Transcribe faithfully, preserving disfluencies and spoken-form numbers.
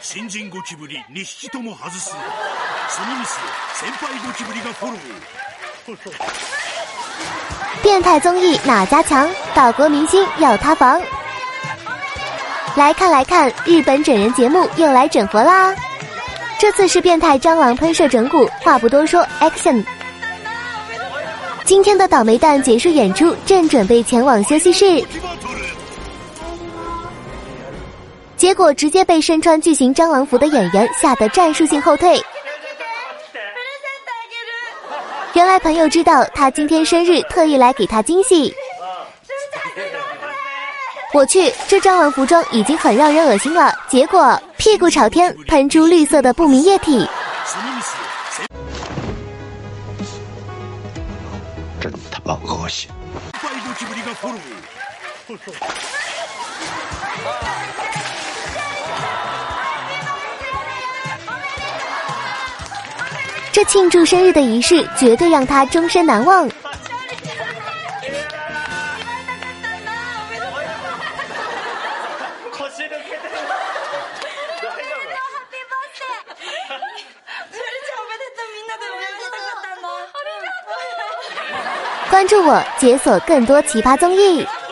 新人ゴキブリに匹とも外す。そのミスを先輩ゴキブリがフォロー。 变态综艺哪家强？岛国明星要塌房。来看来看，日本整人节目又来整活啦！这次是变态蟑螂喷射整蛊，话不多说 ，Action！ 今天的倒霉蛋结束演出，正准备前往休息室，结果直接被身穿巨型蟑螂服的演员吓得战术性后退。原来朋友知道他今天生日，特意来给他惊喜。我去，这蟑螂服装已经很让人恶心了，结果屁股朝天喷出绿色的不明液体。 真他妈恶心！ 这庆祝生日的仪式绝对让他终身难忘。关注我，解锁更多奇葩综艺。